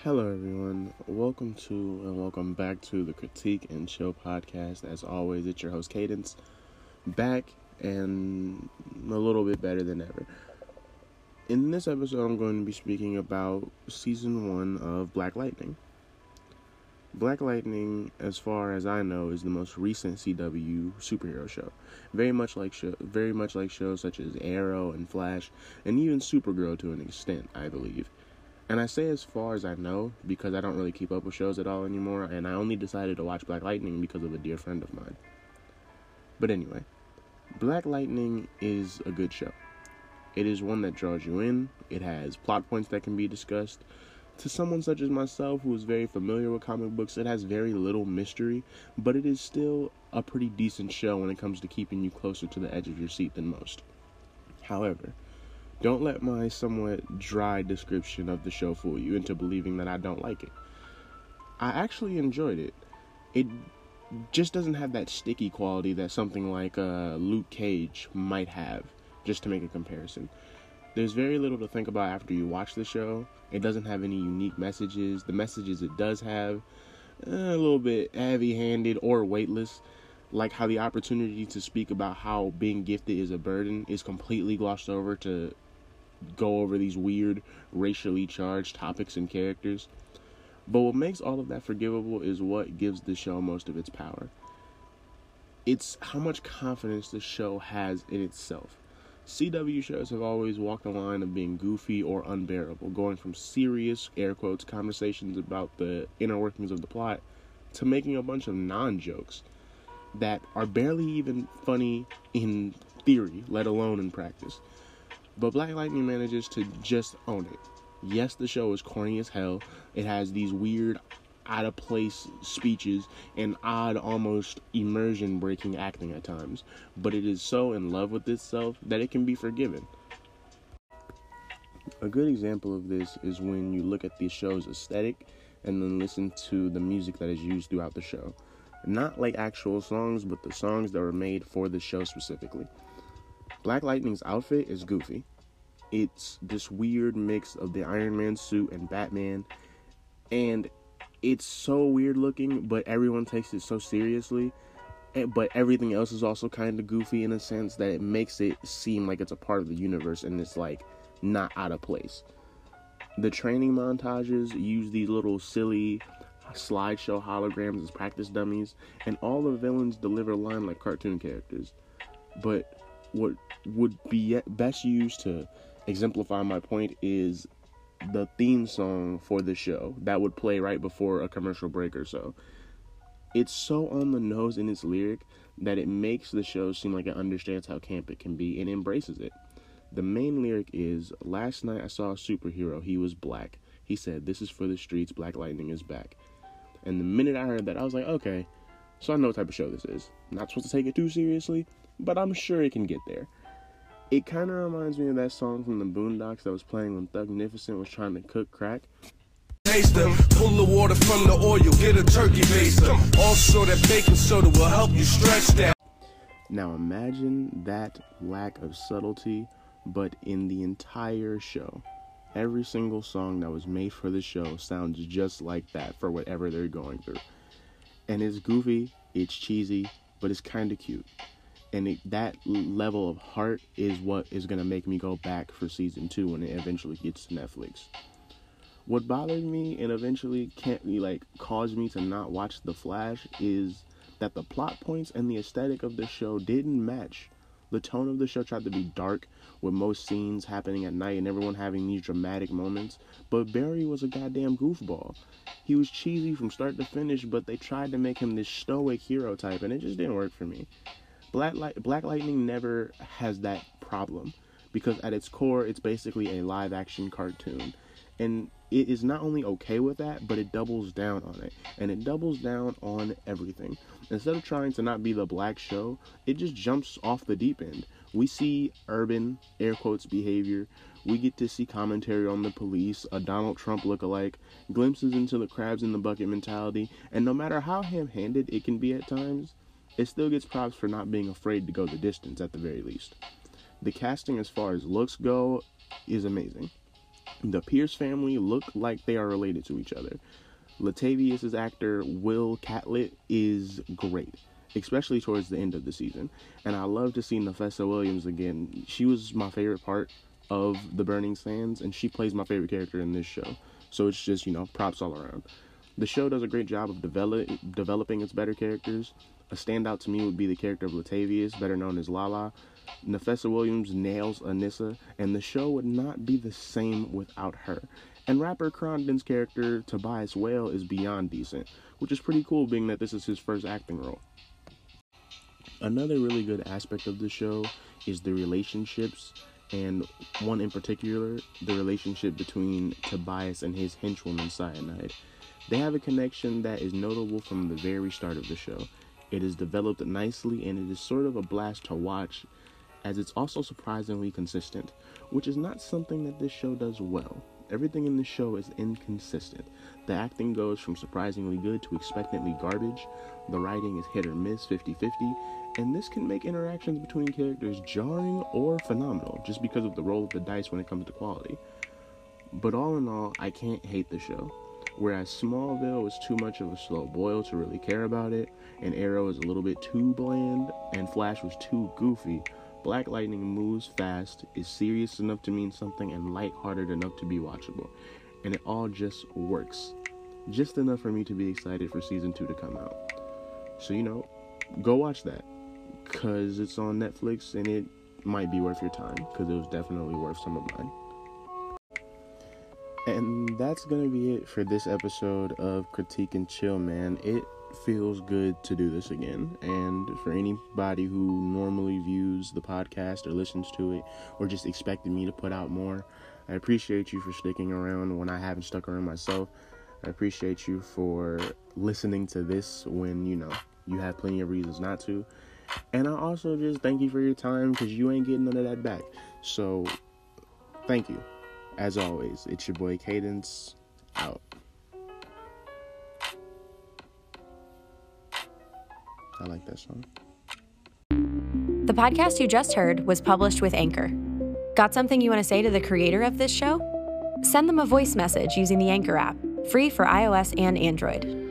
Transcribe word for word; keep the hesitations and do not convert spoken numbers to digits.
Hello, everyone. Welcome to and welcome back to the Critique and Chill podcast. As always, it's your host, Cadence, back and a little bit better than ever. In this episode, I'm going to be speaking about season one of Black Lightning. Black Lightning, as far as I know, is the most recent C W superhero show. Very much like show, very much like shows such as Arrow and Flash, and even Supergirl to an extent, I believe. And I say as far as I know because I don't really keep up with shows at all anymore, and I only decided to watch Black Lightning because of a dear friend of mine. But anyway, Black Lightning is a good show. It is one that draws you in. It has plot points that can be discussed. To someone such as myself who is very familiar with comic books, it has very little mystery, but it is still a pretty decent show when it comes to keeping you closer to the edge of your seat than most. However, don't let my somewhat dry description of the show fool you into believing that I don't like it. I actually enjoyed it. It just doesn't have that sticky quality that something like uh, Luke Cage might have, just to make a comparison. There's very little to think about after you watch the show. It doesn't have any unique messages. The messages it does have, eh, a little bit heavy-handed or weightless. Like how the opportunity to speak about how being gifted is a burden is completely glossed over to go over these weird racially charged topics and characters. But what makes all of that forgivable is what gives the show most of its power. It's how much confidence the show has in itself. C W shows have always walked the line of being goofy or unbearable, going from serious, air quotes, conversations about the inner workings of the plot to making a bunch of non-jokes that are barely even funny in theory, let alone in practice. But Black Lightning manages to just own it. Yes, the show is corny as hell. It has these weird, out-of-place speeches and odd, almost immersion-breaking acting at times. But it is so in love with itself that it can be forgiven. A good example of this is when you look at the show's aesthetic and then listen to the music that is used throughout the show. Not like actual songs, but the songs that were made for the show specifically. Black Lightning's outfit is goofy. It's this weird mix of the Iron Man suit and Batman, and it's so weird looking, but everyone takes it so seriously. But everything else is also kind of goofy in a sense that it makes it seem like it's a part of the universe and it's like not out of place. The training montages use these little silly slideshow holograms as practice dummies, and all the villains deliver lines like cartoon characters. But what would be best used to exemplify my point is the theme song for the show that would play right before a commercial break or so. It's so on the nose in its lyric that it makes the show seem like it understands how camp it can be and embraces it. The main lyric is, "Last night I saw a superhero, he was black. He said, 'This is for the streets, Black Lightning is back.'" And the minute I heard that, I was like, okay, so I know what type of show this is. Not supposed to take it too seriously, but I'm sure it can get there. It kind of reminds me of that song from the Boondocks that was playing when Thugnificent was trying to cook crack. Taste them, pull the water from the oil, get a turkey baster. Also, that baking soda will help you stretch that. Now imagine that lack of subtlety, but in the entire show. Every single song that was made for the show sounds just like that for whatever they're going through. And it's goofy, it's cheesy, but it's kind of cute. And it, that level of heart is what is going to make me go back for season two when it eventually gets to Netflix. What bothered me and eventually can't be like caused me to not watch The Flash is that the plot points and the aesthetic of the show didn't match. The tone of the show tried to be dark, with most scenes happening at night and everyone having these dramatic moments, but Barry was a goddamn goofball. He was cheesy from start to finish, but they tried to make him this stoic hero type, and it just didn't work for me. Black, Light- Black Lightning never has that problem, because at its core, it's basically a live-action cartoon. And it is not only okay with that, but it doubles down on it. And it doubles down on everything. Instead of trying to not be the black show, it just jumps off the deep end. We see urban, air quotes, behavior. We get to see commentary on the police, a Donald Trump lookalike, glimpses into the crabs in the bucket mentality. And no matter how ham-handed it can be at times, it still gets props for not being afraid to go the distance at the very least. The casting as far as looks go is amazing. The Pierce family look like they are related to each other. Latavius' actor, Will Catlett, is great, especially towards the end of the season. And I love to see Nafessa Williams again. She was my favorite part of The Burning Sands, and she plays my favorite character in this show. So it's just, you know, props all around. The show does a great job of develop, developing its better characters. A standout to me would be the character of Latavius, better known as Lala. Nafessa Williams nails Anissa, and the show would not be the same without her. And rapper Crondon's character, Tobias Whale, is beyond decent, which is pretty cool being that this is his first acting role. Another really good aspect of the show is the relationships, and one in particular, the relationship between Tobias and his henchwoman Cyanide. They have a connection that is notable from the very start of the show. It is developed nicely, and it is sort of a blast to watch, as it's also surprisingly consistent, which is not something that this show does well. Everything in the show is inconsistent. The acting goes from surprisingly good to expectantly garbage. The writing is hit or miss, fifty-fifty, and this can make interactions between characters jarring or phenomenal, just because of the roll of the dice when it comes to quality. But all in all, I can't hate the show. Whereas Smallville was too much of a slow boil to really care about it, and Arrow is a little bit too bland, and Flash was too goofy, Black Lightning moves fast, is serious enough to mean something, and lighthearted enough to be watchable. And it all just works. Just enough for me to be excited for season two to come out. So, you know, go watch that, because it's on Netflix, and it might be worth your time, because it was definitely worth some of mine. And that's going to be it for this episode of Critique and Chill, man. It feels good to do this again. And for anybody who normally views the podcast or listens to it or just expected me to put out more, I appreciate you for sticking around when I haven't stuck around myself. I appreciate you for listening to this when, you know, you have plenty of reasons not to. And I also just thank you for your time, because you ain't getting none of that back. So, thank you. As always, it's your boy Cadence, out. I like that song. The podcast you just heard was published with Anchor. Got something you want to say to the creator of this show? Send them a voice message using the Anchor app, free for iOS and Android.